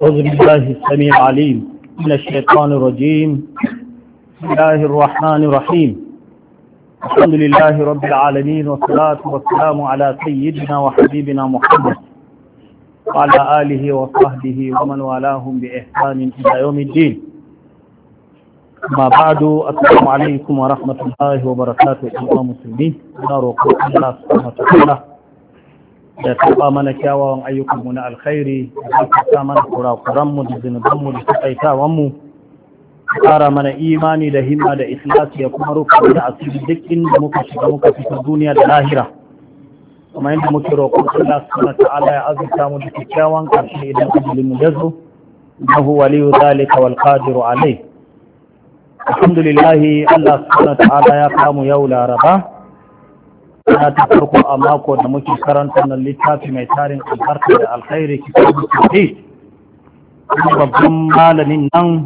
أعوذ بالله السميع العليم من الشيطان الرجيم. بسم الله الرحمن الرحيم. الحمد لله رب العالمين، والصلاة والسلام على سيدنا وحبيبنا محمد وعلى آله وصحبه ومن والاهم بإحسان إلى يوم الدين. ما بعد، السلام عليكم ورحمة الله وبركاته. أيها المسلمين، نروق الله سبحانه وتعالى da taɓa mana kyawawan ayyukanmu na alkhairi, da ta mana kurakuranmu da zunubanmu da tsaitawanmu, ƙara mana imani da himma da ikhlasi ya kuma rufe da asiri duk inda muka shiga muka fita duniya da lahira. Kuma yadda muke roƙon Allah subhanahu ta'ala ya azurta mu da kyakkyawan ƙarshe idan ajalin mu yazo, innahu waliyyu zalika wal qadiru alayh. Alhamdulillah, Allah subhanahu ta'ala ya kamu yau Laraba. Ana ta farko a mako da muke karanta nan littafi mai tarin albarka da alkhairi, kitabul tauhid. Babban malamin nan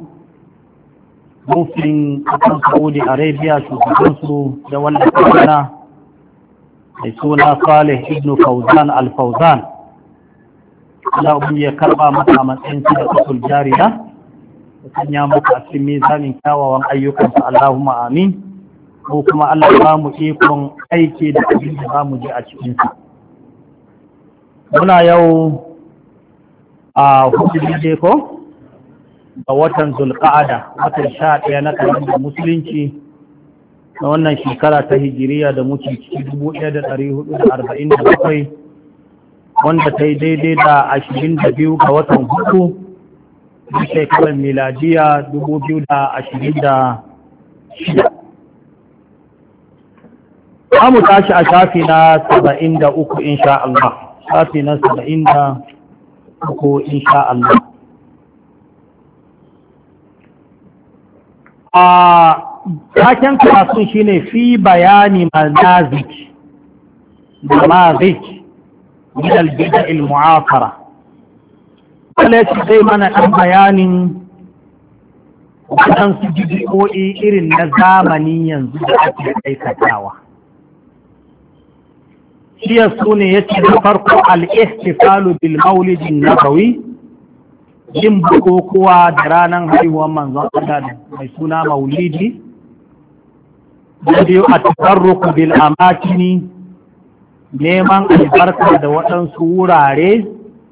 muftin kasar Saudi Arabia, shugabansu da wannan kana mai suna Salih ibn Fawzan al-Fawzan. Allah ya karba masa matsayin da usul jariya, ya sanya muka cikin mizanin kyawawan ayyukansa, Allahumma amin. Ko kuma Allah ba mu ikon aiki da abin da za mu ji a cikinsa. Muna yau a hudu daidai ko? A watan Zulqa'ada, watan 11 na kalandar Musulunci, na wannan shekara ta Hijiriya da muke ciki 1447, wanda ta yi daidai da 22 ga watan hudu na shekarar miladiya 2026. za mu tashi a shafi na 73 insha Allah. Shafi na 73 insha Allah. A taken karatun shine fi bayani manazik min al-bid'a al-mu'afara. Kale shi zai mana ɗan bayanin waɗansu bid'o'i irin na zamani yanzu da ake aikatawa. Shiya su ne ya ce da farko al'ihtifalu bil maulidin nabawi, yin bukukuwa da ranar haihuwar manzon Allah mai suna maulidi. Da biyu a tafarruku bil amakini, neman albarka da waɗansu wurare,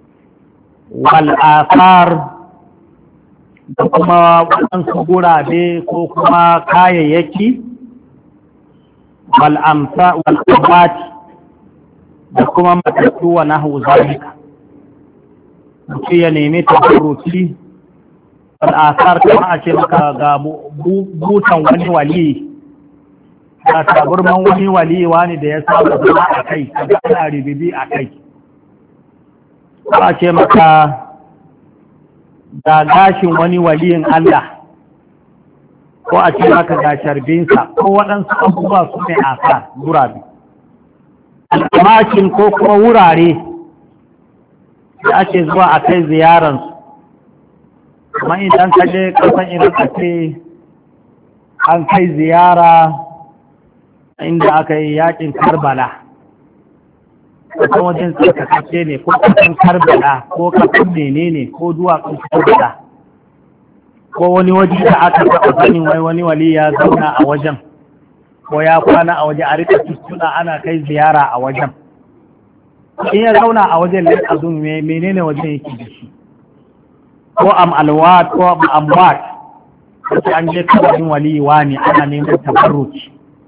wal'asar da kuma waɗansu gurabe ko kuma kayayyaki, wal'amati da kuma matattu wa nahu zalika. Mutum ya nemi tabarruki al'asar, kuma a ce maka ga butan wani wali, ga taburman wani wali wani da ya saba zama a kai, ga ana ribibi a kai. Ko a ce maka ga gashin wani waliyin Allah, ko a ce maka ga sharbinsa, ko waɗansu abubuwa su ne asar gurabe. Al'amakin ko kuma wurare da ake zuwa a kai ziyararsu, kuma idan ka je kasan idan a ce an kai ziyara inda aka yi yakin Karbala, kasan wajen tsarkakace ne, ko kasan Karbala ko kasan menene ko duwatsun Karbala, ko wani waje da aka taɓa sanin wani wali ya zauna a wajen, ko ya kwana a waje, a rika tuttuna ana kai ziyara a wajen. In ya zauna a wajen lalazun menene wajen yake da shi, ko alwat ko amwat, wace an je kabarin waliwa ne ana neman tabarruki.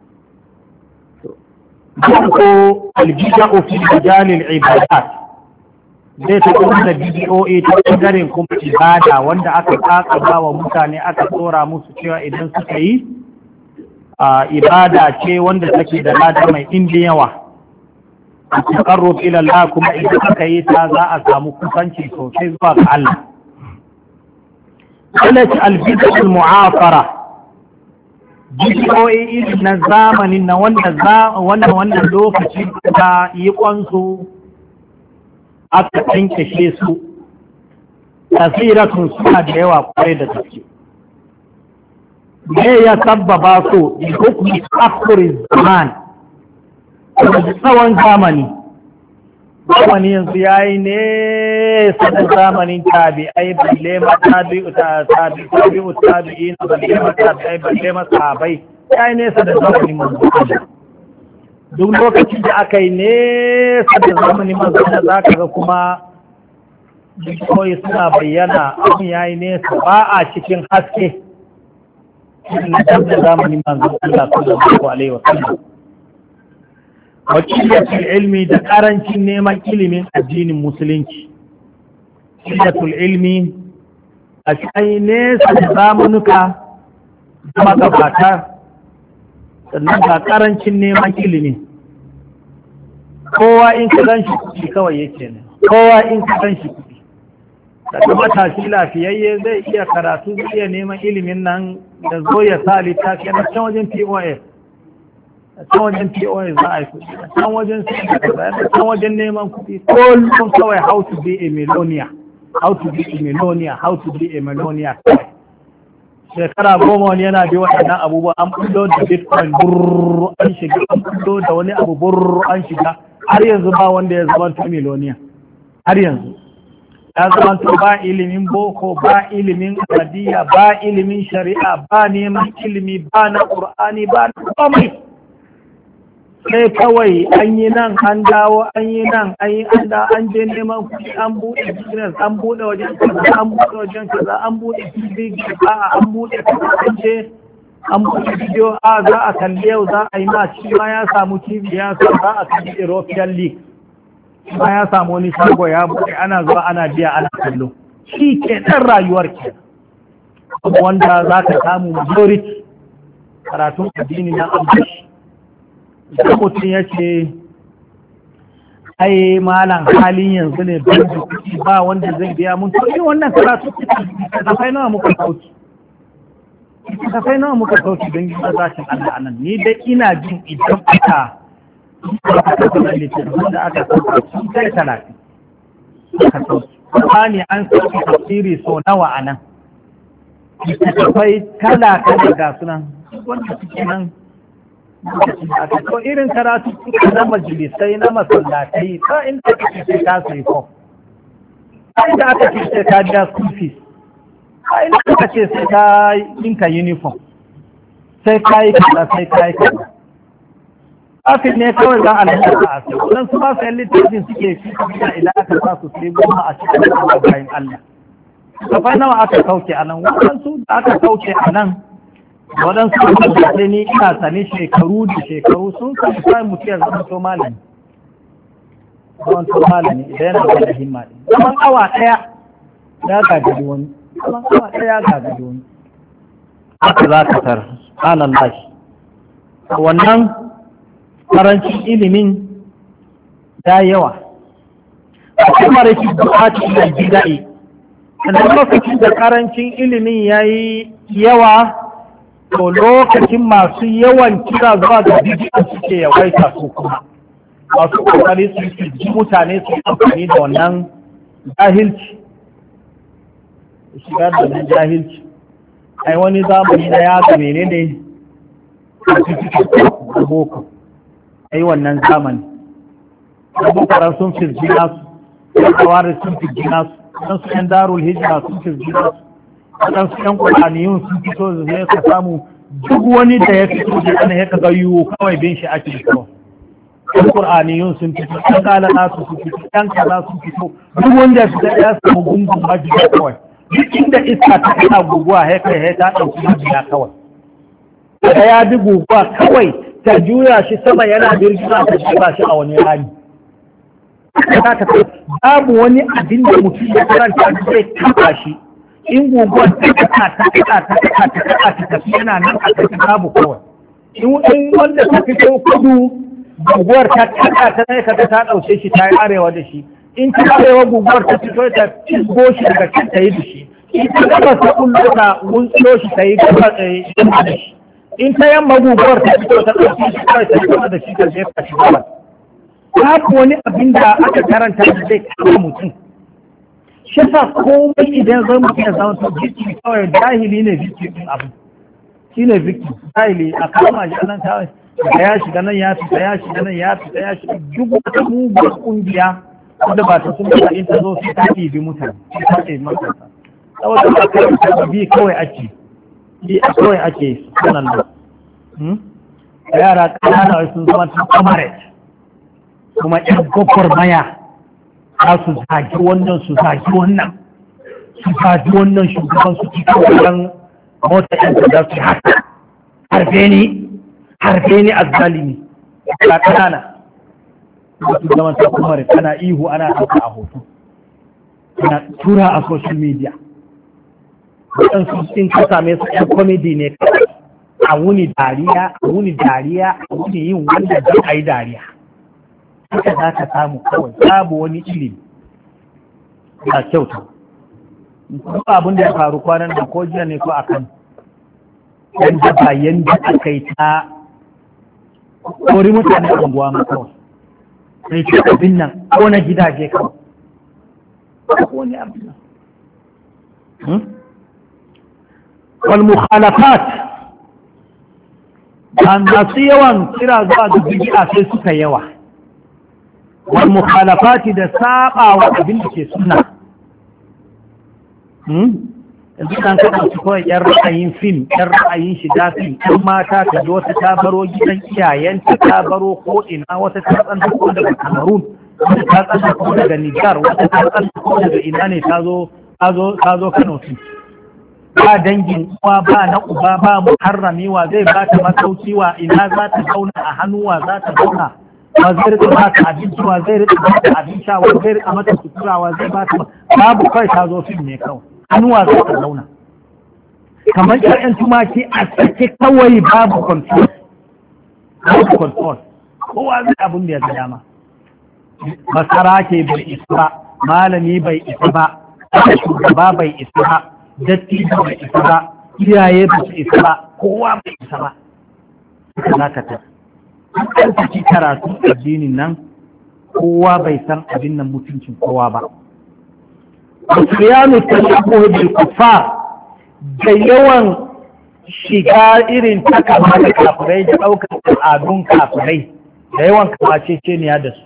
Ko albida'u fi rijalil ibadat, zai ta kuma da bidiyoyi ta ɓangaren kuma ibada wanda aka kakaba wa mutane, aka tsora musu cewa idan suka yi ibada ce wanda take da lada mai ɗimbin yawa, a taƙarrub ila Allah, kuma idan aka yi ta za a samu kusanci sosai zuwa ga Allah. Alaci albid'ul mu'afara, bidiyoyi irin na zamanin na wannan lokaci da yi kwansu aka tankashe su, tasiratun suna da yawa kwarai da gaske. Me ya sabbaba su bi hukumi akhirin zaman, da tsawon zamani, zamani yanzu ya yi nesa da zamanin tabi'ai balle ma tabi'in balle ma tabi'ai balle ma sahabai ya yi nesa da zamanin manzo duk lokacin da aka yi nesa da zamanin manzo za ka ga kuma bidiyoyi suna bayyana abin ya yi nesa ba a cikin haske na da zamanin manzo Allah sallallahu alaihi wa sallam wakiliyatul ilmi da karancin neman ilimin addinin musulunci wakiliyatul ilmi a cikin nesa da zamanuka da magabata sannan ga karancin neman ilimi kowa in ka gan shi kuɗi kawai yake ne kowa in ka gan shi kuɗi daga matashi lafiyayye zai iya karatu zai iya neman ilimin nan da zo ya sa littafi na can wajen POS can wajen POS za a yi kuɗi can wajen can wajen neman kuɗi kullum kawai how to be a millionaire how to be a millionaire how to be a millionaire shekara 10 wani yana bi waɗannan abubuwa an bullo da bitcoin burr an shiga an bullo da wani abu burr an shiga har yanzu ba wanda ya zama ta miliyoniya har yanzu ya zama to ba ilimin boko ba ilimin arabiya ba ilimin shari'a ba neman ilimi ba na qur'ani ba na komai sai kawai an yi nan an dawo an yi nan an je neman kuɗi an buɗe business an buɗe wajen kaza an buɗe wajen kaza an buɗe tv an buɗe kaza an je an buɗe bidiyo za a kalli yau za a yi ma shi ma ya samu tv ya sa za a kalli European League ma ya samu wani shago ya buɗe ana zuwa ana biya ana kallo shi ke ɗan rayuwar ke wanda za ka samu majority karatun addini na ambashi da mutum ya ce ai malam halin yanzu ne ba wanda zai biya mun to wannan karatu kafai nawa muka sauki don yi zashin Allah anan ni dai ina jin idan aka da littattafan da aka sauka sun kai 30 aka sauki ne an sauki tafsiri so nawa a nan littattafai kala ga sunan wanda suke nan ko irin karatu na majalisai na masallatai ta inda aka ce ka sai ko inda aka ce ka biya school fees inda aka ce sai ka yinka uniform sai ka yi kaza sai ka yi kaza afin ne kawai za a lalata a sai wannan su ba su yan littafin suke fi kuma idan aka sa su sai goma a cikin da bayan Allah kafai nawa aka sauke a nan waɗansu da aka sauke a nan waɗansu da ni ina sane shekaru da shekaru sun sami sai mutu ya zama to malami idan yana da himma ne zaman awa ɗaya ya gagari wani haka za ka tar anan lashi wannan karancin ilimin ya yawa a kuma rikin buƙatu da gida'i sannan lokacin da karancin ilimin ya yi yawa to lokacin masu yawan kira zuwa ga bidiyon suke yawaita su kuma masu kokari su ji mutane su amfani da wannan jahilci shigar da wannan jahilci ai wani zamani na ya ga menene a cikin boko ai wannan zamani da bukarar sun firji nasu da kawari sun firji nasu don su yan darul hijira sun firji nasu waɗansu ‘yan ƙuraniyun sun fito da zai ka samu duk wani da ya fito da ana ya kaga yiwu kawai bin shi ake fito ‘yan ƙuraniyun sun fito ‘yan ƙalana su fito ‘yan kaza sun fito duk wanda ya fito ya samu gungun majiya kawai duk inda iska ta kana guguwa ya kai ya ta ɗauki majiya kawai da ya bi guguwa kawai ta juya shi sama yana birgina ta shiga shi a wani rami babu wani abin da mutum ya karanta zai kafa shi in guguwar ta tafi yana nan a cikin babu kawai in wanda ta fito kudu guguwar ta ne kaga ta ɗauke shi ta yi arewa da shi in ta arewa guguwar ta fito ta fisgo shi daga can ta yi da shi in ta gaba ta kullo ta wuntsilo shi ta yi gaba da shi in ta yamma guguwar ta fito ta ɗauke shi kawai ta gaba da shi ta jefa shi gaba babu wani abin da aka karanta da zai kama mutum shi sa komai idan zai mutum ya zama to jiki kawai jahili ne jiki ɗin abu shi ne jiki jahili a kama shi nan kawai da ya shiga nan ya fita ya shiga nan ya fita ya shiga duk wata mugun kungiya wanda ba ta sun da in ta zo sai ta ɗibi mutane sai ta ɗibi matasa saboda ba kai ta bi kawai ake sunan nan yara ƙanana sun zama ta comrade kuma ƴan gwagwarmaya za su zagi wannan su zagi wannan su zagi wannan shugaban su cikin wajen mota ƴan da su haka harbe ni a zalimi ga ƙanana su zama ta comrade ana ihu ana ɗauka a hoto ana tura a social media waɗansu in ka same su ƴan comedy ne a wuni dariya a wuni yin wanda zai a yi dariya haka za ka samu kawai babu wani ilimi a kyauta kuma abin da ya faru kwanan da ko jiya ne ko a kan yadda ba yadda aka yi ta kori mutane a unguwa ma kawai sai ce abin nan ko na gidaje kawai ko wani abin nan wal mukhalafat an masu yawan kira zuwa ga bid'a sai suka yawa wal mukhalafati da saba wa abin da ke sunna yanzu kan kada su kawai yan ra'ayin fim yan ra'ayin shiga fim yan mata ta ji wata ta baro gidan iyayenta ta baro ko ina wata ta tsanta ko daga Cameroon wata ta tsanta ko daga Niger wata ta tsanta ko daga ina ne ta zo Kano fim ba dangin uwa ba na uba ba muharrami wa zai ba ta masauki wa ina za ta zauna a hannuwa za ta zauna wa zai rika ba ta abinci wa zai rika ba ta abinci wa zai rika mata sutura wa zai ba ta babu kai ta zo fim ne kawai hannuwa za ta zauna kamar ƴaƴan tumaki a sake kawai babu control kowa zai abin da ya ga dama masara ke bai isa ba malami bai isa ba shugaba bai isa ba datti bai isa ba iyaye ba su isa ba kowa bai isa ba talakatar an saki karatu addinin nan kowa bai san abin nan mutuncin kowa ba musulmanu ta shafi bil kuffar da yawan shiga irin ta kama da kafirai da ɗaukar al'adun kafirai da yawan kamaceceniya da su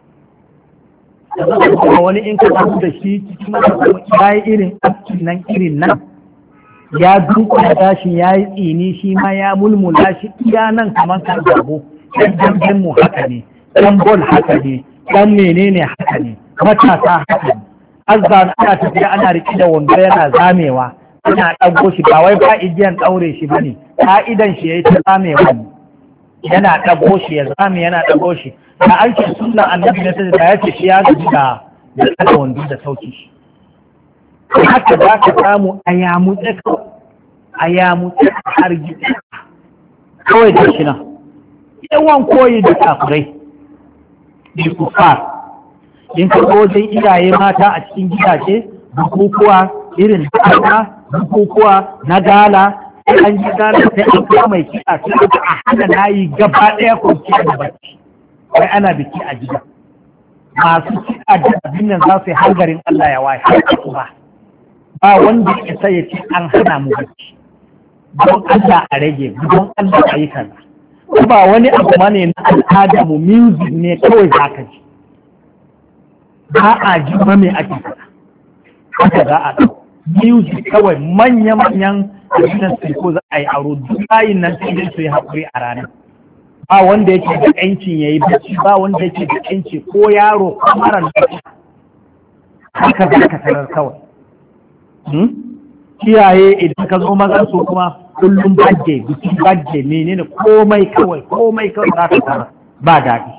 kuma wani in ka samu da shi cikin ya yi irin nan ya dunkula gashin ya yi tsini shi ma ya mulmula shi iya nan kamar kan gabo ɗan damben mu haka ne ɗan bol haka ne ɗan menene haka ne matasa haka ne azza ana tafiya ana riƙe da wando yana zamewa ana ɗago shi ba wai ba igiyan ɗaure shi ba ne ka'idan shi ya yi ta zamewa ne yana ɗago shi ya zame yana ɗago shi da an ce sunan annabi na da ya ce shi ya gaji da tsada wando da sauki shi haka za ka samu a yamutse har gida kawai da shi nan yawan koyi da kafirai da kufar in ka wajen iyaye mata a cikin gidaje bukukuwa irin da bukukuwa na gala sai an ji gala sai an kuma mai kiɗa sai a hana layi gaba ɗaya kwanciya da bacci wai ana biki a gida masu kiɗa da abin nan za su yi hangarin Allah ya waye ba wanda ya sai ya ce an hana mu bacci don Allah a rage don Allah a yi kaza ko ba wani abu ma ne na al'ada mu music ne kawai za ka ji ba a ji ma me ake faɗa haka za a ɗau music kawai manya-manyan abinan su ko za a yi aro duk layin nan sai dai su yi haƙuri a ranar ba wanda yake da ƴancin ya yi bacci ba wanda yake da ƴanci ko yaro ko mara lafiya haka za ka tarar kawai kiyaye idan ka zo mazan su kuma kullum bagge bikin bagge menene komai kawai za ka tarar ba daɗi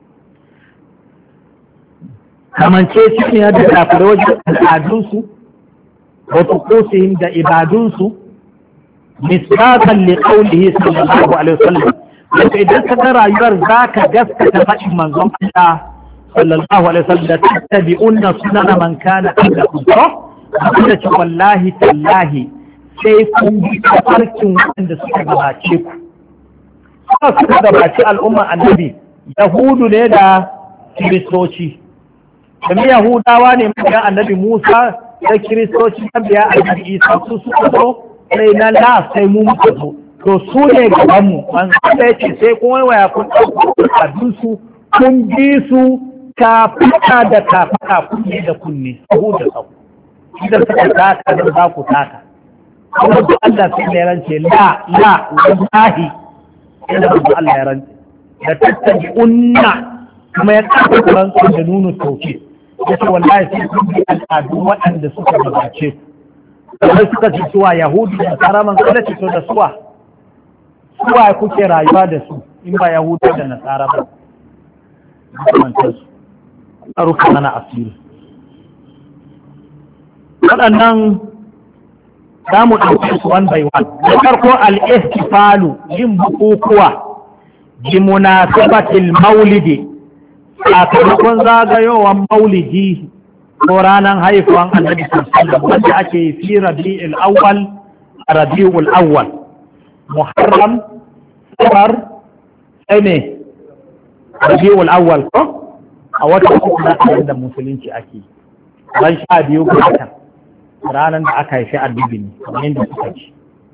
kamance cikin yadda kafirai wajen al'adunsu wato kosihim da ibadunsu misbakan li qawlihi sallallahu alaihi wasallam wato idan ka ga rayuwar zaka gaskata faɗin manzon Allah sallallahu alaihi wasallam tattabi'unna sunana man kana qablakum da ce wallahi tallahi sai kun bi tafarkin wanda suka gabace ku suka gabace al'umma annabi yahudu ne da kiristoci domin yahudawa ne mabiyan annabi musa da kiristoci mabiya annabi isa su suka zo sai na la sai mu muka zo to su ne gabanmu manzo da yace sai kun waya kun ɗauko abinsu kun bi su ka fada da ka fada kunne da kunne sahu da sahu idan suka taka da za ku taka kuma da Allah sai ya rance la wallahi inda Allah ya rance da tattabi unna kuma ya kafa rantsu da nunu tauke yace wallahi sai kun bi al'adu waɗanda suka gabace ku sai suka ci suwa yahudi da saraman kada ci da suwa kuke rayuwa da su in ba yahuda da nasara ba mantar su a rufe mana asiri waɗannan za mu ɗauke su one by one da farko al-ihtifalu yin bukukuwa bi munasabatil maulidi sakamakon zagayowar maulidi ko ranar haifuwan annabi sallallahu wanda ake fi rabi'ul awwal muharram safar sai ne rabi'ul awwal ko a wata uku na da musulunci ake ran 12 ga watan ranar da aka haifi annabi ne kamar yadda suka ci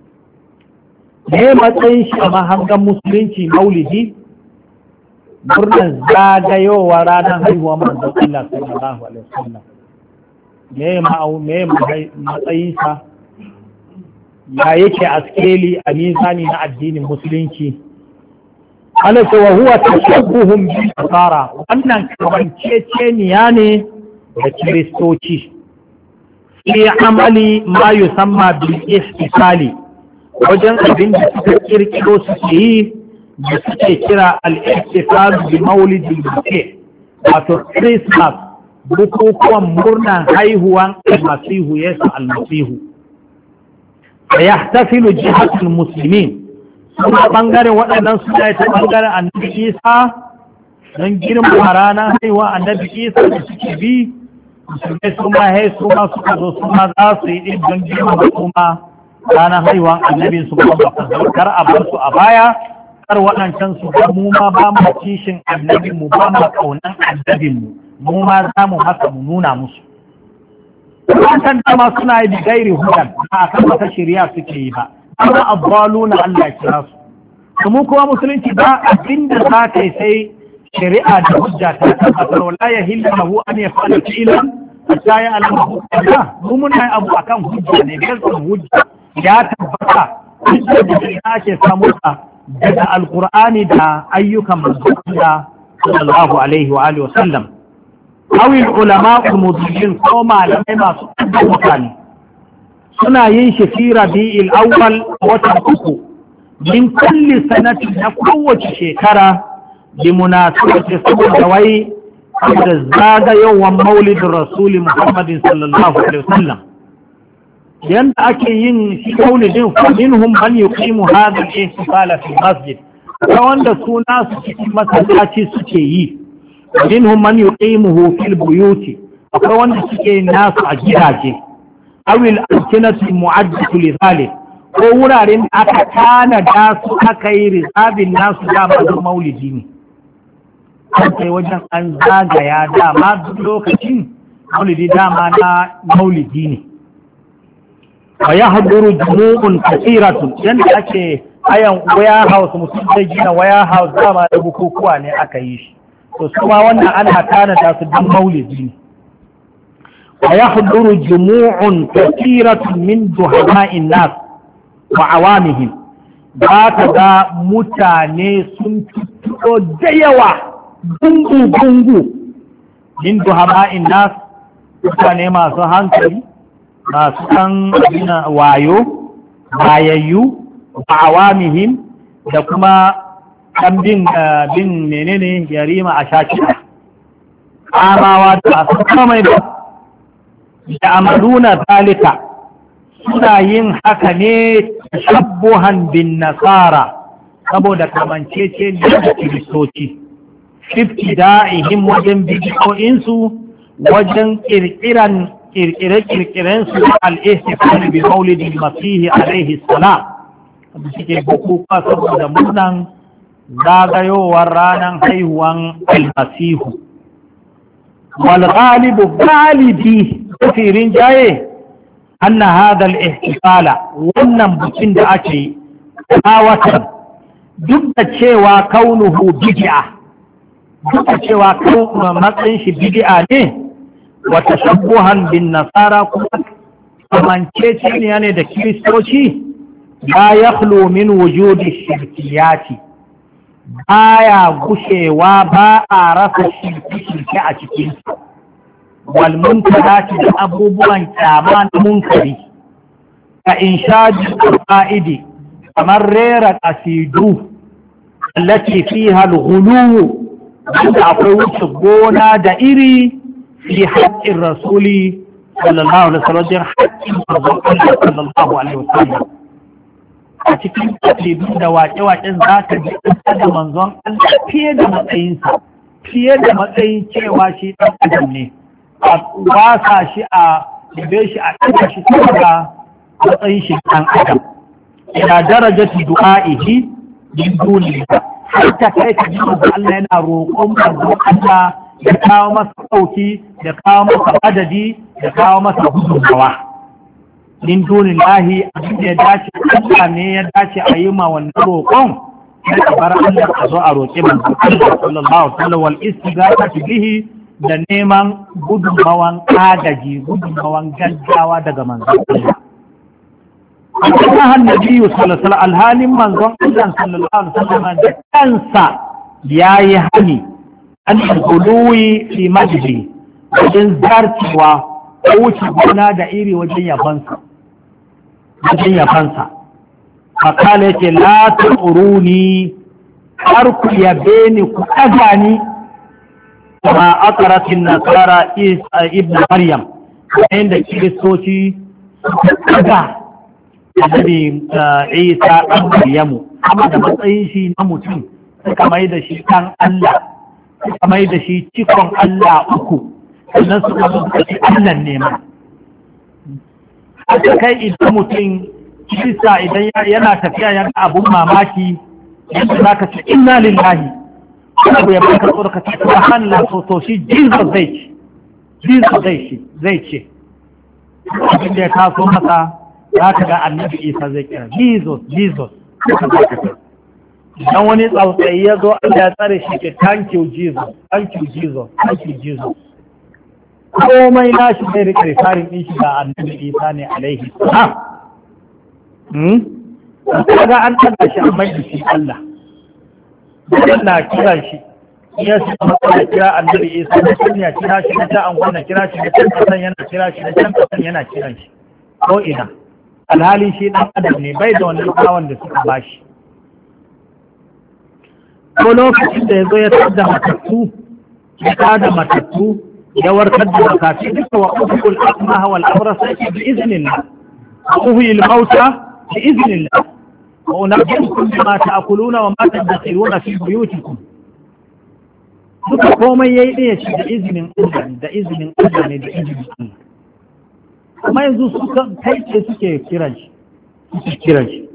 ne matsayin shi a mahangan musulunci maulidi murnan zagayowa ranar haihuwa manzon Allah sallallahu alaihi wasallam me matsayin sa ya yake a skeli a mizani na addinin musulunci ana cewa huwa tashabbuhum bil nasara wannan kamanceceniya ne da kiristoci fi amali ma yusamma bil ihtifali wajen abin da suka kirkiro suke yi da suke kira al-ihtifal bi maulidil masih wato Christmas bukukuwan murnan haihuwan almasihu Yesu almasihu da yahtafilu jihatul muslimin suna bangaren waɗannan suna ta bangaren annabi Isa don girma ranar haihuwa annabi Isa da suke bi musulmai su ma suka zo su ma za su yi ɗin don girma kuma ranar haihuwan annabin su ba kar a bar su a baya kar waɗancan su ga mu ma ba mu kishin annabin mu ba mu kaunan annabin mu ma za mu haka mu nuna musu wannan dama suna yi gairi hudan ba a kan wata shari'a suke yi ba amma abbaluna Allah kira su kuma kuma musulunci ba abinda za ka yi sai shari'a da hujja ta tabbatar wala yahillu lahu an yaf'ala fi'lan hatta ya'lamu Allah mu mun yi abu akan hujja ne gaskiya hujja ya tabbata da ake samu daga alkur'ani da ayyukan manzon sallallahu alaihi wa alihi wasallam awil ulama al-mudillin ko malamai masu mutane suna yin shi fi rabi'il awwal wata uku min kulli sanati na kowace shekara bi munasabati saboda wai da zagayowan maulidin rasuli muhammadin sallallahu alaihi wasallam yanda ake yin shi maulidin fa minhum man yuqimu hadha al-ihtifal fi masjid ta wanda suna su cikin masallaci suke yi minhum man yuqimuhu fil buyuti akwai wanda suke nasu a gidaje awil alkinatu mu'addatu li zalik ko wuraren da aka tanada su aka yi rizabin nasu dama da maulidi ne sai wajen an zagaya dama duk lokacin maulidi dama na maulidi ne wa ya haɗuru jumu'un kasiratun yadda ake ayan warehouse mutum zai gina warehouse dama da bukukuwa ne aka yi shi to su ma wannan ana tanada su don maulidi ne wa ya haɗuru jumu'un kasiratun min duhama'in nas wa awamihim ba ka ga mutane sun fito da yawa gungu min duhama'in nas mutane masu hankali masu kan wayo bayayyu ba awamihim da kuma ɗan bin menene yarima a shakira amawa da su kamai da amaluna zalika suna yin haka ne tashabbuhan bin nasara saboda kamancece da kiristoci shifti da'ihim wajen bidiyoyinsu wajen kirkire-kirkiren su al-ihtifal bi maulidin masihi alaihi salam da suke bukukuwa saboda murnan zagayowar ranar haihuwan almasihu wal ghalibu galibi kafirin jaye anna hadha al-ihtifala wannan bikin da ake kawatar duk da cewa kaunuhu bid'a duk da cewa matsayin shi bid'a ne wa tashabbuhan bin nasara kuma kamanceceniya ne da kiristoci la yakhlu min wujudi shirkiyati baya gushewa ba a rasa shirke a cikin wal munkarati da abubuwan kyama na munkari ka inshadi qa'idi kamar rera qasidu allati fiha al-ghulu wanda akwai wuce gona da iri fi haƙƙin rasuli sallallahu alaihi wasallam haƙƙin manzon sallallahu alaihi wasallam a cikin ƙasidu da waƙe-waƙen za ka ji da manzon Allah fiye da matsayinsa fiye da matsayin cewa shi ɗan adam ne a wasa shi a dube shi a ɗaga shi saboda matsayin shi ɗan adam ila darajati du'a'ihi min duniya har ta kai ka ji manzon Allah yana roƙon manzon Allah ya kawo masa ɗauki da kawo masa adadi da kawo masa gudunmawa min dunin lahi abin da ya dace Allah ne ya dace a yi ma wannan roƙon sai ka bar Allah a zo a roƙi manzo Allah sallallahu alaihi wasallam wal istighatha bihi da neman gudunmawan agaji gudunmawan gaggawa daga manzo Allah Allah annabi sallallahu alaihi wasallam alhalin manzon Allah sallallahu alaihi wasallam da kansa yayi hani an guluwi fi majdi wajen zarcewa ko wuce gona da iri wajen yabansa makala yake la ta'uruni har ku yabe ni ku ɗaga ni kama akaratin nasara ibn maryam yayin da kiristoci suka ɗaga annabi isa ɗan maryamu amma da matsayin shi na mutum suka mai da shi ɗan Allah suka mai da shi cikon Allah uku sannan suka suka ci Allah ne ma haka kai idan mutum kisa idan yana tafiya yana abun mamaki yadda za ka ce inna lillahi abu ya baka tsoro ka ce subhanallah so shi Jesus zai ce abin da ya taso masa za ka ga annabi Isa zai kira Jesus idan wani tsautsayi ya zo Allah ya tsare shi ke thank you Jesus komai na shi zai rike rifarin ɗin shi ga annabi Isa ne alaihi salam kaga an tada shi an mai da shi Allah na kiran shi ya shi a matsayin kira annabi Isa na can ya kira shi na can an gwana kira shi na can kasan yana kira shi na can kasan yana kiran shi ko ina alhali shi ɗan adam ne bai da wannan kawon da suka bashi ko lokacin da ya zo ya tada matattu ya warkar da makafi duka wa uhul asmaha wal abrasa bi iznillah wa uhil mauta bi iznillah wa unabbiukum bima ta'kuluna wa ma tadkhuluna fi buyutikum duka komai yayi da shi da izinin Allah ne da izinin Allah kuma yanzu suka kai ce suke kiran shi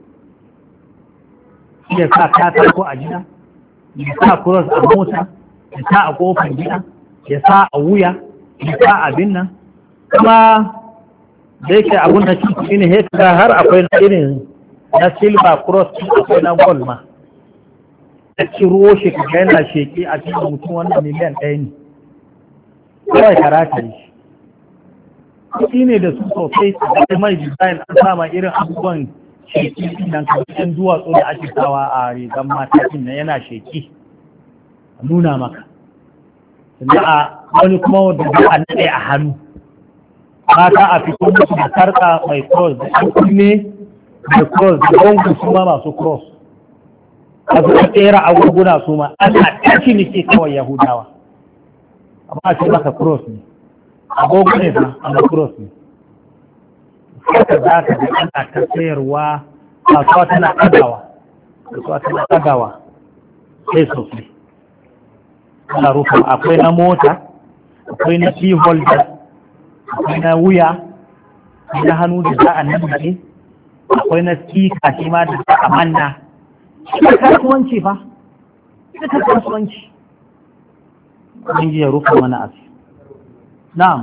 ya sa kata ko a gida ya sa kuros a mota ya sa a kofar gida ya sa a wuya ya sa abin nan kuma da yake abin da shi ne hekta har akwai na irin na silver cross akwai na gold ma da ciro shi ka yana sheki a cikin mutum wannan miliyan ɗaya ne kawai karata ne shi ne da su sosai da mai design an sama irin abubuwan sheki nan kamar duwatsu da ake sawa a rigar mata nan yana sheki a nuna maka sannan a wani kuma wanda a naɗe a hannu mata a fito musu da sarƙa mai cross da ɗan kunne da cross da gongu su ma masu cross a zuwa tsera agoguna su ma ana tashi ne ke kawai yahudawa amma a ce maka cross ne agogo ne ba amma cross ne haka za ka ji ana ta sayarwa kasuwa tana ɗagawa sai sosai ana rufa akwai na mota akwai na key holder akwai na wuya akwai na hannu da za a nan ne akwai na stika shi ma da za a manna ita kasuwanci fa ita kasuwanci wani ji ya rufa mana asu na'am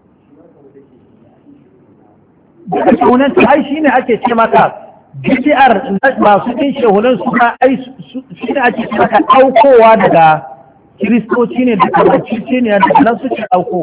daga shehunan su ai shi ne ake ce maka bidiyar masu ɗin shehunan su ma ai shi ne ake ce maka ɗaukowa daga kiristoci ne da kamanci ne da nan suke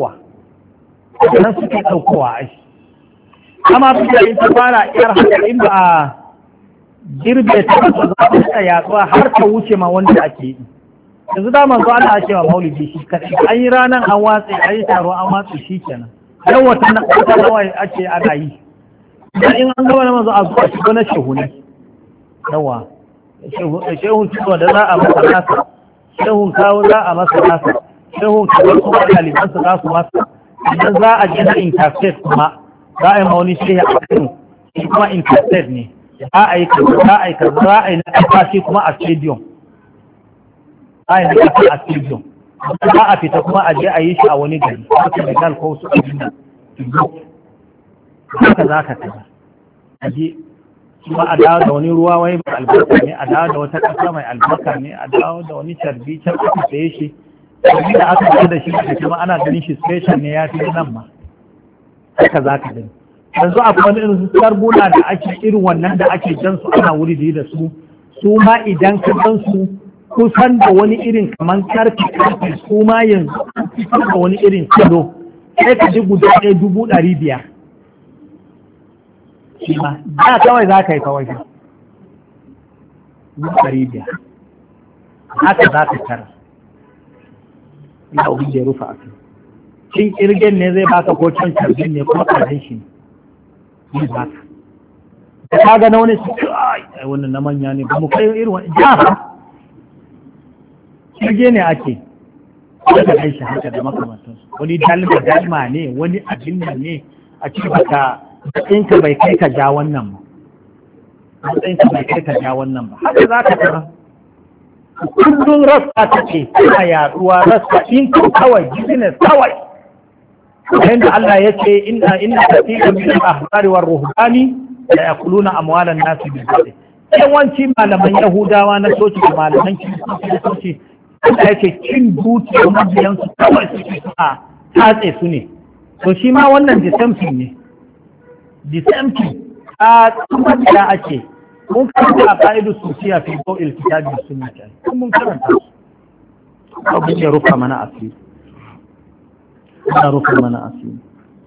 ɗaukowa ai amma fita in ta fara yar haka in ba a girbe ta ba za ta yaduwa har ta wuce ma wanda ake yi yanzu da manzo ana ake wa maulidi shi kadai an yi ranar an watsi an yi taro an watsi shi kenan yan wata nawa ake ana yi idan in an gaba na manzo a zuwa shigo na shehu ne yawa shehun ciwo da za a masa nasa shehun kawo za a masa nasa shehun kawo kuma ɗalibansa za su masa idan za a gina interstate kuma za a yi mauni shehi a kano shi kuma interstate ne za a yi kaza za a yi kaza za a yi na ƙasa shi kuma a stadium za a yi na ƙasa a stadium za a fita kuma a je a yi shi a wani gari ko Senegal ko su abin da haka za ka kaza a je kuma a dawo da wani ruwa wai mai albarka ne a dawo da wata ƙasa mai albarka ne a dawo da wani carbi can aka saye shi da aka ce da shi da kuma ana ganin shi special ne ya fi nan ma haka za ka gani yanzu akwai wani irin sarbuna da ake irin wannan da ake jan su ana wuri da su ma idan ka jan su kusan da wani irin kaman karfe su ma yanzu kusan da wani irin kilo sai ka ji guda ɗaya 500,000 shi ma da kawai za ka yi kawai 500,000 haka za ka tara ina ubin da ya rufa a kai cin kirgin ne zai baka ko can carbin ne kuma karshen shi ne baka da ka ga na wani su ai wannan na manya ne ba mu kai irin wani jaha kirge ne ake da kai shi haka da makamantansu wani dalma ne wani abin nan ne a ci baka matsayinka bai kai ka ja wannan ba matsayinka bai kai ka ja wannan ba haka za ka tara kullum rasta take tana yaduwa rasta ɗinka kawai business kawai yadda Allah ya ce inna kathira min al-ahbari war ruhbani la yakuluna amwalan nas bil batil yawanci malaman yahudawa na soci da malaman kiristoci Allah ya ce cin dukiyar mabiyan su kawai suke a tatse su ne to shi ma wannan disemption ne disemption a kuma da ake mun karanta a ka'idu sosiya fi bau'il kitabi da sunna ta mun karanta su abin ya rufa mana asiri ya rufa mana asiri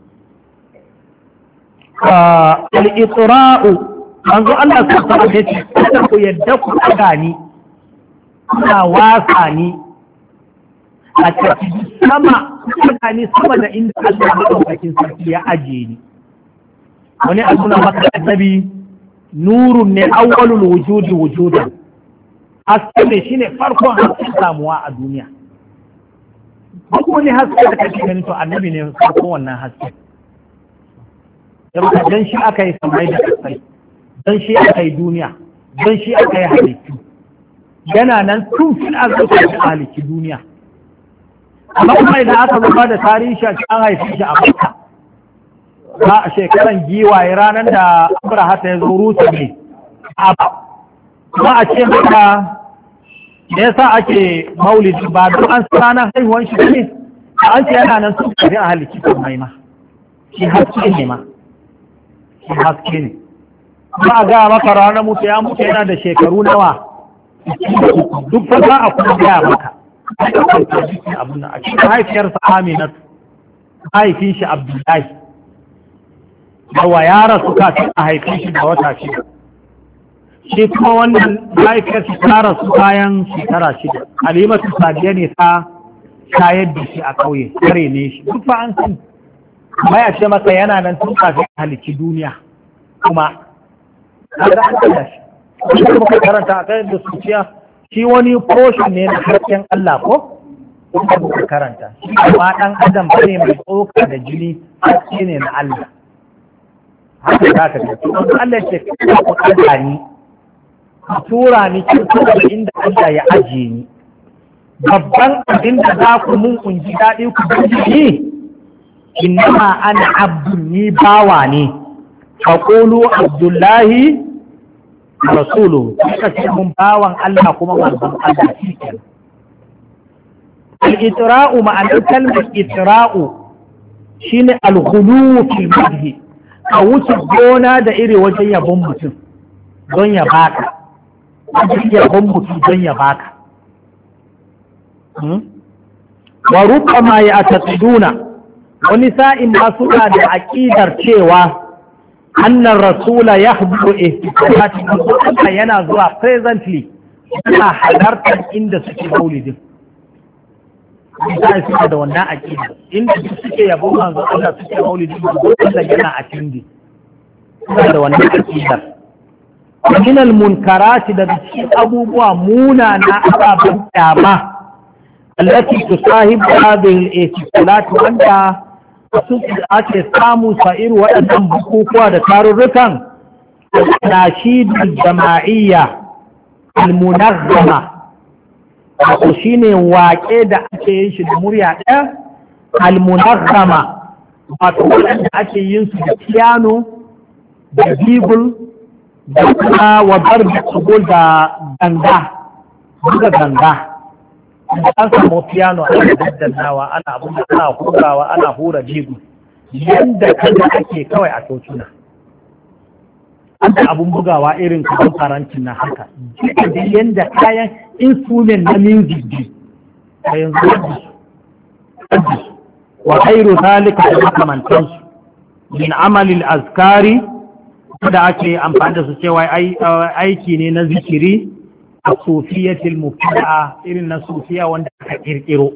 al-itra'u manzo Allah subhanahu wa ta'ala ku yadda ku gani kuna wasa ni a cikin sama gani sama da inda Allah madaukakin sarki ya ajiye ni wani a suna maka annabi nurun ne awwalul wujudi wujudan haske ne shine farkon hasken samuwa a duniya duk wani haske da kake gani to annabi ne farkon wannan haske dan shi aka yi samai da kasai dan shi aka yi duniya dan shi aka yi halittu yana nan tun fil azali da halittu duniya amma kuma idan aka zuba da tarihi shi an haifi shi a Makka ba a shekaran giwaye ranar da Abraha ta zo rusa ne kuma a ce maka da yasa ake maulidi ba don an sa ranar haihuwan shi ne an ce yana nan sun kari a halittu kan mai ma shi haske ne ma shi haske ne kuma a gaya maka ranar mutu ya mutu yana da shekaru nawa duk fa za a kuma gaya maka a cikin haifiyarsa Aminatu haifin shi Abdullahi yawa ya rasu kafin a haifin shi da wata shida shi kuma wannan haifiyarsa ta rasu bayan shekara shida Halimatu Sadiya ne ta shayar da shi a ƙauye kare ne shi duk ba an san baya ce masa yana nan tun kafin halicci duniya kuma kada an kada shi kuma muka karanta a kai da suciya shi wani portion ne na harken Allah ko kuma muka karanta shi kuma dan adam bane mai tsoka da jini haske ne na Allah haka za ka ce don Allah ce ku kada ni tura ni cikin inda Allah ya ajiye ni babban abin da za ku mun kunji daɗi ku ji innama ana abdun ni bawa ne faqulu abdullahi rasulu suka ce mun bawan Allah kuma manzon Allah shi ke al-itra'u ma'anar kalmar itra'u shine al-ghulu fi madhi a wuce gona da iri wajen yabon mutum don ya baka wajen yabon mutum don ya baka wa rubbama ya'taqiduna wani sa'in ma suna da aqidar cewa annar rasula yahduru ihtifalati Allah yana zuwa presently yana halartar inda suke maulidin sai suka da wannan aqida inda suke yabo manzo Allah suke maulidin manzo Allah yana a cikin suna da wannan aqidar min al-munkarati da cikin abubuwa munana ababen kyama allati tusahib hadhihi al-ihtifalat wanda su ake samu sa'ir waɗannan bukukuwa da tarurrukan nashidul jama'iyya al-munazzama wato shine waƙe da ake yin shi da murya ɗaya al-munazzama wato waɗanda ake yin su da piano da bibul da kuma wabar da tsibol da ganga buga ganga an samu piano ana daddannawa ana abin da ana hurawa ana hura jigu yadda kaga ake kawai a tocuna an da abin bugawa irin kasan farancin na haka yadda kayan instrument na music ji a yanzu wa khairu zalika da makamantansu min amalil azkari da ake amfani da su cewa aiki ne na zikiri a sufiyatil mubtada'a irin na sufiya wanda aka kirkiro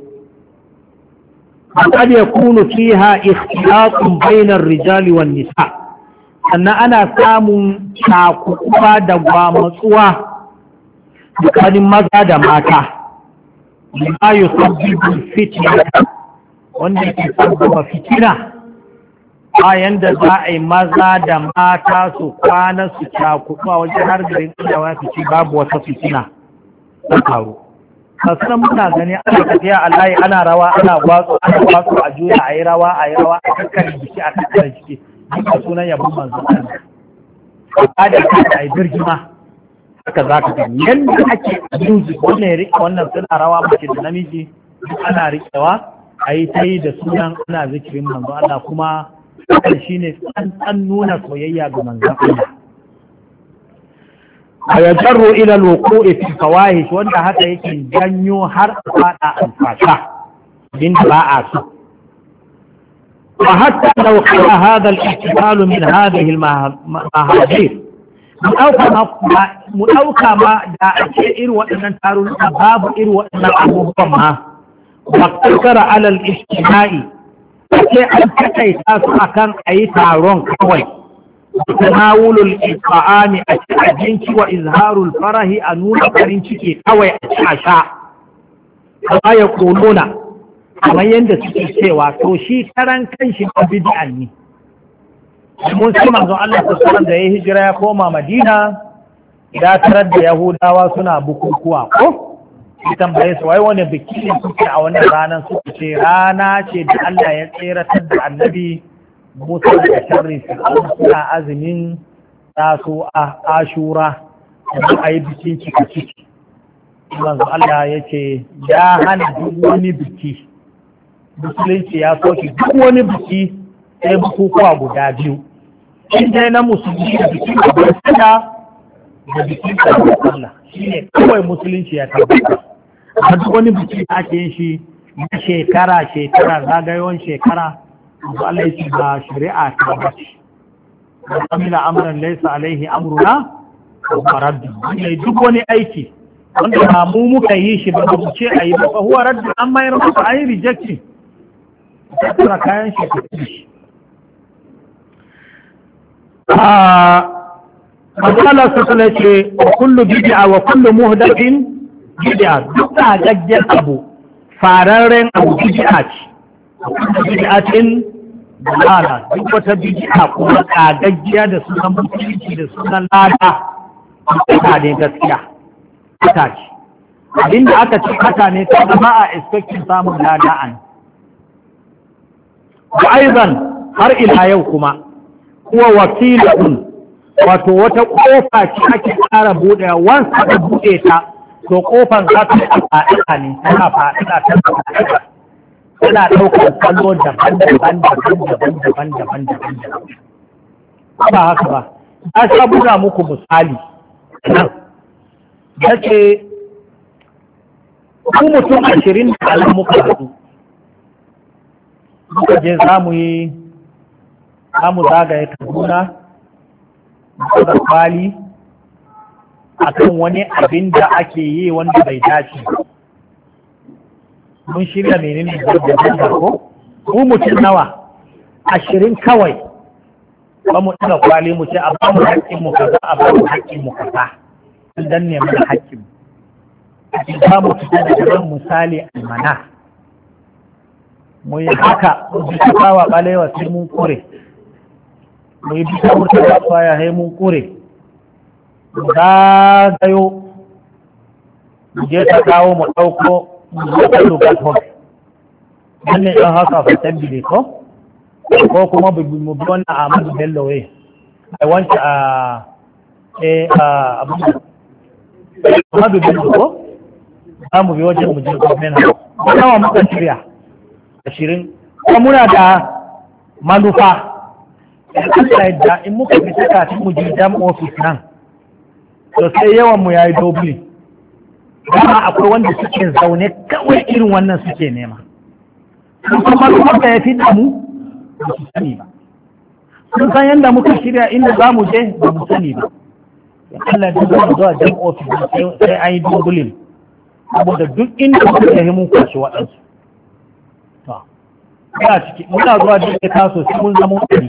qad yakunu fiha ikhtilafun bainar rijali wan nisa sannan ana samun cakukuwa da gwamatsuwa tsakanin maza da mata bima yusabbibu fitna wanda ke sabbaba fitina bayan da za a yi maza da mata su kwana su cakuɗa wajen har garin ƙidawa su ci babu wata fitina ta faru. Kasuwan muna gani ana tafiya a layi ana rawa ana gwatsu a juya a yi rawa a kakkan jiki a kakkan jiki duka sunan yabon manzo Allah. A da ka a yi birgima haka za ka gani yadda ake music wannan ya riƙe wannan suna rawa mace da namiji ana riƙewa a yi ta yi da sunan ana zikirin manzo Allah kuma hakan shi ne tsantsan nuna soyayya ga manzan Allah. A yajarro ila loko fi fawahish wanda haka yake janyo har a fada alfasha inda ba a so. Wa hatta law kana hadha al-ihtimal min hadhihi al-mahajir mu dauka ma da ake irin waɗannan tarurruka babu irin waɗannan abubuwan ma wa qadara ala al-ijtimai sai an takaita su akan a yi taron kawai tanawulul ifa'ami a ci abinci wa izharul farahi a nuna farin ciki kawai a ci a sha kama ya kolona kamar yadda suke cewa to shi karan kanshi na bid'an ne mun sai manzon Allah sallallahu da ya hijira ya koma Madina ya tarar da Yahudawa suna bukukuwa ko ya tambaye su wai wani biki ne suke a wannan ranar suka ce rana ce da Allah ya tseratar da annabi Musa da sharri suna azumin taso a Ashura da a yi bikin cika ciki manzo Allah ya ce ya hana duk wani biki musulunci ya soke duk wani biki sai bukukuwa guda biyu in dai na musulunci da bikin da bikin Allah shine kawai musulunci ya tabbata a duk wani biki da ake yin shi na shekara zagayowar shekara da Allah yake ba shari'a ta bace da amila amran laysa alaihi amruna wa raddu ne duk wani aiki wanda ba mu muka yi shi ba mu ce ayi ba huwa raddu an mayar masa ayi rejecting ta tura kayan shi Allah sallallahu ce wa kullu bid'a wa kullu muhdathin bid'a duk da gaggen abu fararren abu bid'a ce bid'atin dalala duk wata bid'a kuma kagaggiya da sunan mutunci da sunan lada ta ne gaskiya ta ce abinda aka ce haka ne ta zama a expecting samun lada an wa aizan har ila yau kuma kuwa wakilun wato wata kofa ce ake ƙara buɗe once aka buɗe ta to kofar za ta faɗiɗa ne tana faɗiɗa ta faɗiɗa tana ɗaukar kallo daban-daban ba haka ba a sha buga muku misali nan ya ce ku mutum 20 da alam muka haɗu muka je za mu zagaye Kaduna da kwali akan wani abin da ake yi wanda bai dace. Mun shirya menene da ko mu mutum nawa 20 kawai ba mu ɗaga kwali mu ce a ba mu haƙƙin mu kaza a ba mu haƙƙin mu kaza sun danne mana haƙƙin mu ba mu fita da gaban misali almana mu yi haka mu bi kawa ɓalewa sai mun kure mu yi bisa murtala kwaya sai mun kure mu zagayo mu je ta kawo mu ɗauko mu zo ta lugat hall wannan ɗan haka fatan bile ko kuma mu bi wannan Ahmadu Bello wai I want Ahmadu Bello ko za mu bi wajen mu je gwamnati nawa muka shirya 20 kuma muna da manufa Allah yadda in muka fita kafin mu je jam office nan to sai yawan mu yayi dobli dama akwai wanda suke zaune kawai irin wannan suke nema kuma kuma ya fi da mu ba su sani ba sun san yadda muka shirya inda za mu je ba mu sani ba Allah ya zama zuwa jam office sai an yi dubbulin saboda duk inda muka yi mun kwashi waɗansu muna zuwa jirgin taso sai mun zama ɗari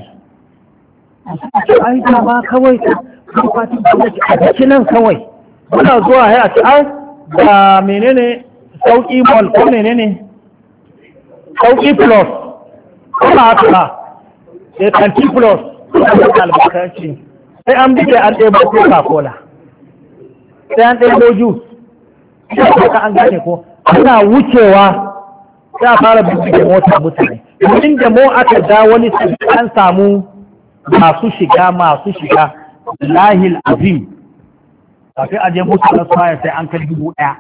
ai ta ba kawai kan fatin gwamnati a jiki nan kawai muna zuwa ya ce ai da menene sauƙi mall ko menene sauƙi plus kuma haka da kanti plus da albarkaci sai an bige an ɗebo coca-cola sai an ɗebo juice sai an gane ko ana wucewa sai a fara bige mota mutane domin da mu aka da wani an samu masu shiga lahil azim kafin aje mutu na swaya sai an kai 1000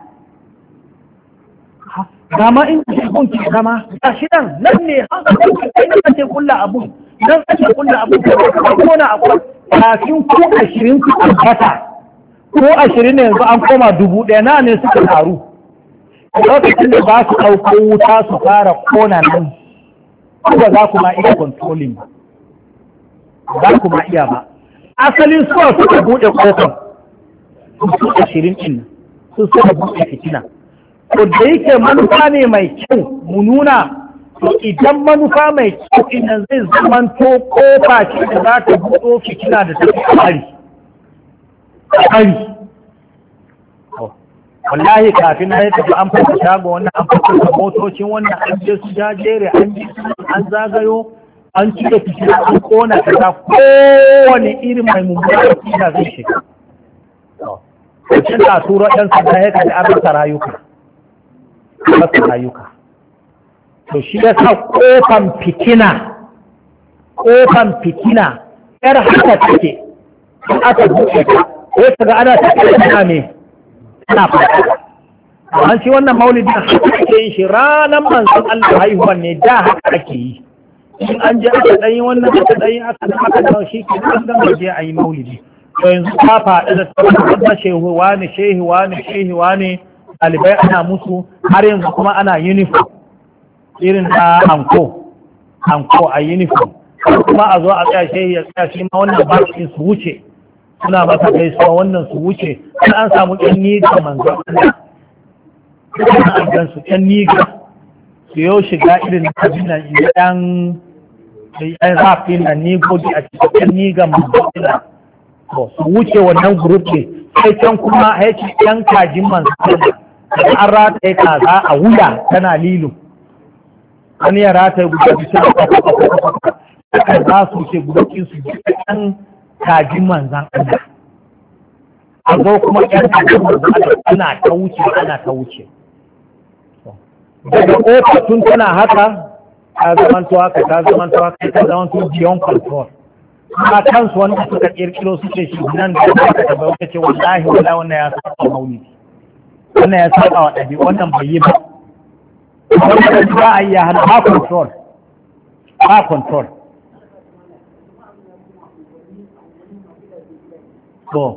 gama in kun ki zama ga shi nan ne an ake kulla abu nan ake kulla abu ko na abu kafin ko 20 ku tabbata ko 20 ne yanzu an koma 1000 na ne suka taru lokacin da ba su ɗauko wuta su fara kona nan ba za ku ma iya controlling ba za ku ma iya ba asalin suwa suka buɗe kofar su 20 ɗin su suka buɗe fitina to da yake manufa ne mai kyau mu nuna to idan manufa mai kyau idan zai zamanto kofa ce da za ta buɗo fitina da ta fi ƙari wallahi kafin na yi tafi an fasa shago wannan an fasa motocin wannan an je su jajere an zagayo an cire fitina an kona kaza kowane irin mai mummuna fitina zai shiga wancan da turo ɗan sanda ya kaji an rasa rayuka to shi ya sa ƙofan fitina yar haka take in aka buɗe ta ko ta ga ana tafiya tana me ana fata an ci wannan maulidin haka ake yin shi ranar manzon Allah haihuwan ne da haka ake yi in an je aka ɗanyi wannan aka ɗanyi aka da aka dawo shi ke nan gama je a yi maulidi to yanzu ta faɗi da tabbatar da shehuwa ne ɗalibai ana musu har yanzu kuma ana uniform irin na anko a uniform kuma a zo a tsaya shehi ya tsaya shi ma wannan bakin su wuce suna masa gaisuwa wannan su wuce sai an samu ƴan niga manzo Allah suna an gan su ƴan niga su yau shiga irin abin nan ɗan rafin nan nigogi a cikin ƴan niga manzo Allah su wuce wannan group ne sai can kuma ya ci ƴan kajin manzo Allah an rataye kaza a wuya tana lilo wani ya rataye guda bisu da za su ce gudakin su ƴan kajin manzan Allah a zo kuma ƴan kajin manzan Allah ana ta wuce daga ƙofa tun tana haka ta zamanto beyond control kuma kansu wanda suka ƙirƙiro suke shi nan da aka taɓa wata ce wallahi wannan ya saba maulidi wannan ya saba wa ɗabi wannan bai yi ba wannan ba a yi hana ba control to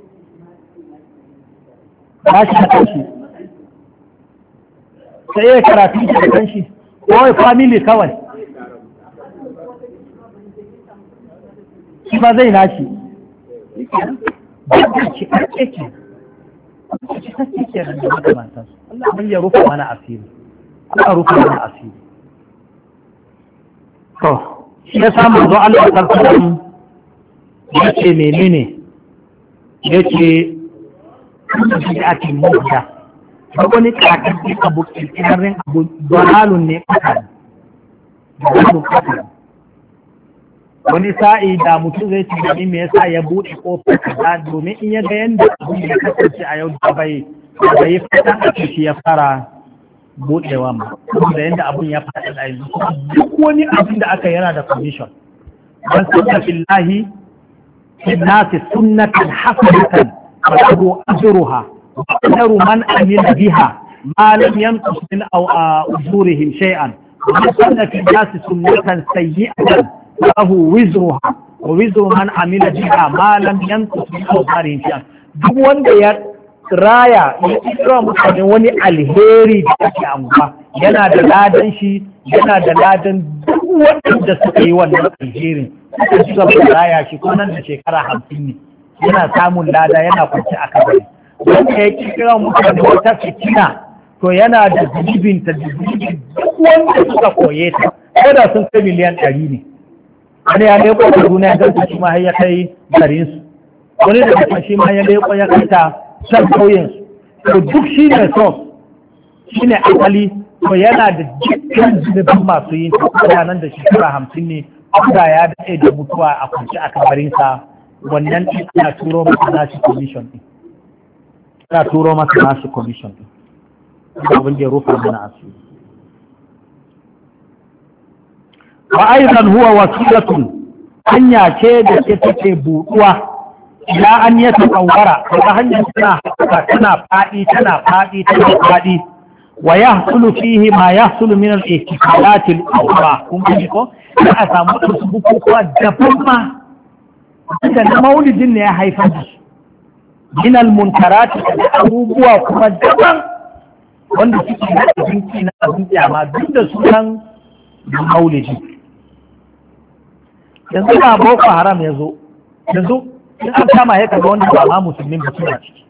ba shi da kanshi sai ya karatu da kanshi kawai family kawai shi ba zai nashi ba da cikakke ke cikakke ke da makamantan Allah mun ya rufa mana asiri Allah rufa mana asiri to shi ya samu zo Allah sallallahu ya ce menene ya ce da ake mota ba wani kakaki abu kirkirarin abu dalalun ne ƙasa wani sa'i da mutum zai tunani me yasa ya buɗe ƙofar kaza domin in ya ga yadda abu ya kasance a yau da bai fatan a shi ya fara buɗewa ma da yadda abun ya faɗa da yanzu duk wani abin da aka yana da condition man sunna fillahi fi nasi sunnatan hasanatan wa lahu ajruha wa ajru man amila biha ma lam yanqus min ujurihim shay'an wa sunna fi nasi sunnatan sayyi'atan wa lahu wizruha wa wizru man amila biha ma lam yanqus min ujurihim shay'an duk wanda ya raya ya kira mutane wani alheri da ake amma yana da ladan shi yana da ladan duk waɗanda suka yi wannan alherin suka ci gaba da raya shi ko nan da shekara 50 ne yana samun lada yana kwanci a kabari wanda ya kira mutane wata fitina to yana da zunubin ta zunubin duk wanda suka koye ta ko da sun kai miliyan 100 ne wani ya leko da duniya don shi ma ya kai garinsu wani da shi ma ya leko ya kai ta can ƙauyensu to duk shi ne so shi ne asali to yana da dukkan zunubin masu yin ta nan da shekara 50 ne da ya daɗe da mutuwa a kwanci a kabarinsa wannan ɗin ana turo masa nashi commission ɗin ana turo masa nashi commission ɗin abin da ya rufa mana asiri wa aizan huwa wasilatun hanya ce da ke take buɗuwa ila an ya tsawara daga hanyar tana faɗi wa yahsulu fihi ma yahsulu min al-ihtifalat al-ukhra kun ji ko a samu wasu bukukuwa daban ma da na maulidin ne ya haifar da shi min al-munkarat da abubuwa kuma daban wanda suke na abinci na abinci amma duk da sunan maulidi yanzu ba boko haram yanzu in an kama ya kaga wanda ba ma musulmin ba suna ciki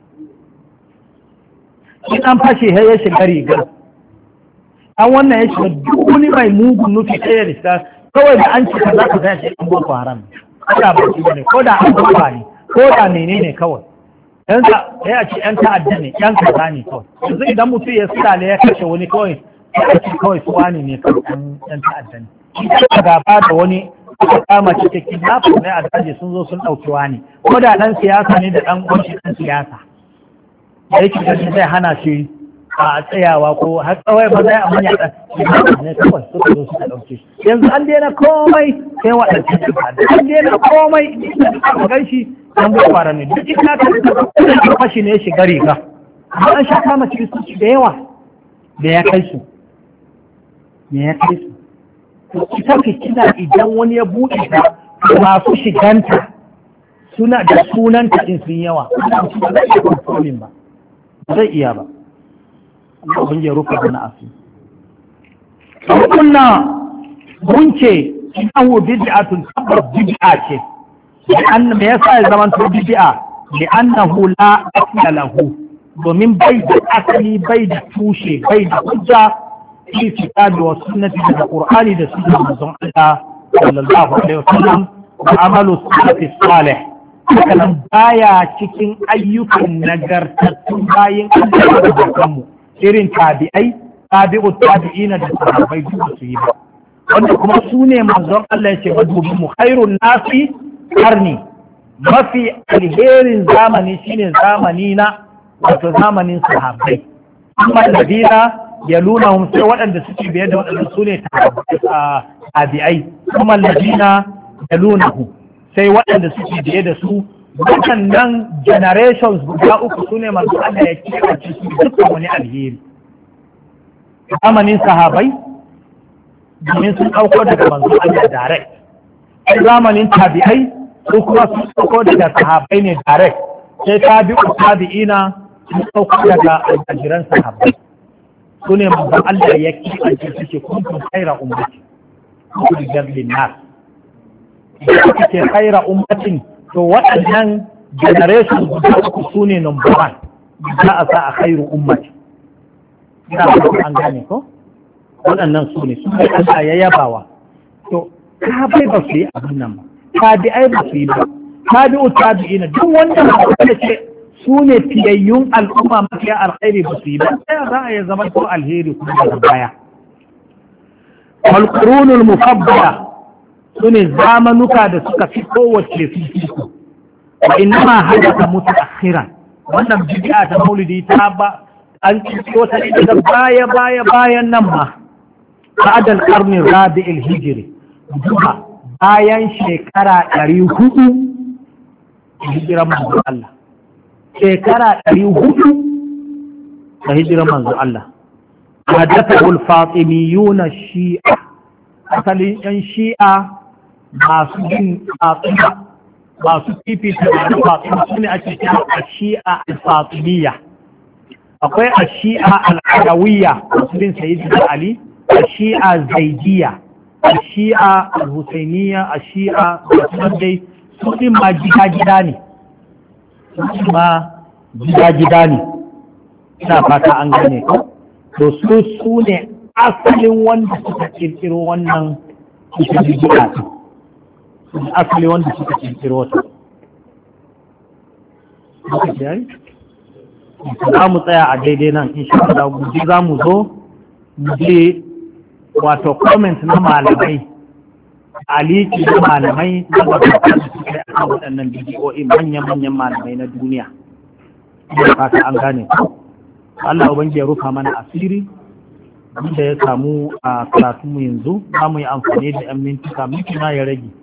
in an fashe ya shiga rigar an wannan ya shiga duk wani mai mugun nufi sai ya rista kawai da an cika za ka zai ce an boko haram ko da ba shi ne ko da an boko ne ko da menene kawai yanzu ya ce yan ta'adda ne yan kaza ne kawai yanzu idan mutum ya sale ya kashe wani kawai ya ce kawai su wani ne kawai yan ta'adda ne ka gaba da wani aka kama cikakken nafi ne a daji sun zo sun ɗauki wani ko da ɗan siyasa ne da ɗan ƙunshi ɗan siyasa da yake gashi zai hana shi a tsayawa ko har tsawai ba zai amma ya ɗan ne kawai suka zo suka ɗauke shi yanzu an daina komai sai waɗancan suka da an daina komai a gan shi ɗan bukwaran ne duk ina ta fashi ne shiga riga amma an sha kama kiristoci da yawa da ya kai su ita fitina idan wani ya buɗe ta masu shiganta suna da sunanta in sun yawa ba zai iya kontrolin ba zai iya ba abin ya rufe wani asu kunna gunce inahu bid'atun tabbas bid'a ce me yasa ya zama to bid'a li annahu la asla lahu domin bai da asali bai da tushe bai da hujja في كتاب والسنة القرآن ده سنة رسول الله صلى الله عليه وسلم وعمل السلف الصالح كلام بايا cikin ayyukan nagartattun bayin Allah da kanmu irin tabi'ut tabi'ina da sahabbai duk su yi ba wanda kuma su ne manzon Allah ya ce madubi mu khairun nasi qarni mafi alherin zamani shine zamani na wato zamanin sahabbai amma ladina yalunahum sai waɗanda suke biye da waɗanda su ne tabi'ai kuma ladina yalunahu sai waɗanda suke biye da su waɗannan generations guda uku su ne masu Allah ya kira su dukkan wani alheri zamanin sahabai domin sun ɗauko daga manzo Allah direct sai zamanin tabi'ai su kuma sun ɗauko daga sahabai ne direct sai tabi'ina sun ɗauko daga aljiran sahabai su ne manzon Allah ya kiɓance suke kuntum khaira ummati ukhrijat lin-nas da aka ce khaira ummatin to waɗannan generation guda uku su ne number one za a sa a khairu ummati ina an gane ko waɗannan su ne Allah ya yabawa to ka bai ba su yi abin nan ba tabi'ai ba su yi ba tabi'u tabi'ina duk wanda ba ce su ne fiyayyun al'umma mafiya alkhairi ba su yi ba sai za a yi zama ko alheri kuma daga baya wal qurunul mufaddala su ne zamanuka da suka fi kowace fifiko wa innama hadatha mutaakhiran wannan bid'a ta maulidi ta ba an ciyo ta daga bayan nan ma ba'da al-qarni rabi al-hijri duka bayan shekara 400 hijiran manzo Allah shekara 400 da hijiran manzo Allah hadatha al-fatimiyuna shi'a asalin yan shi'a masu yin fatima masu fifita da fatima su ne ake kira a shi'a al-fatimiyya akwai a shi'a al-adawiyya masu bin sayyidina ali a shi'a zaidiyya a shi'a al-husainiyya a shi'a da kuma dai su ɗin ma gida-gida ne su ma gida-gida ne ina fata an gane to su ne asalin wanda suka kirkiro wannan ita bid'a asali wanda suka kirkiro ta za mu tsaya a daidai nan insha Allah guji za mu zo mu je wato comment na malamai aliki na malamai na babban da suka yi a waɗannan bidiyoyi manyan malamai na duniya ina fata an gane Allah ubangi ya rufa mana asiri da ya samu a karatunmu yanzu za mu yi amfani da 'yan mintuka mintuna ya rage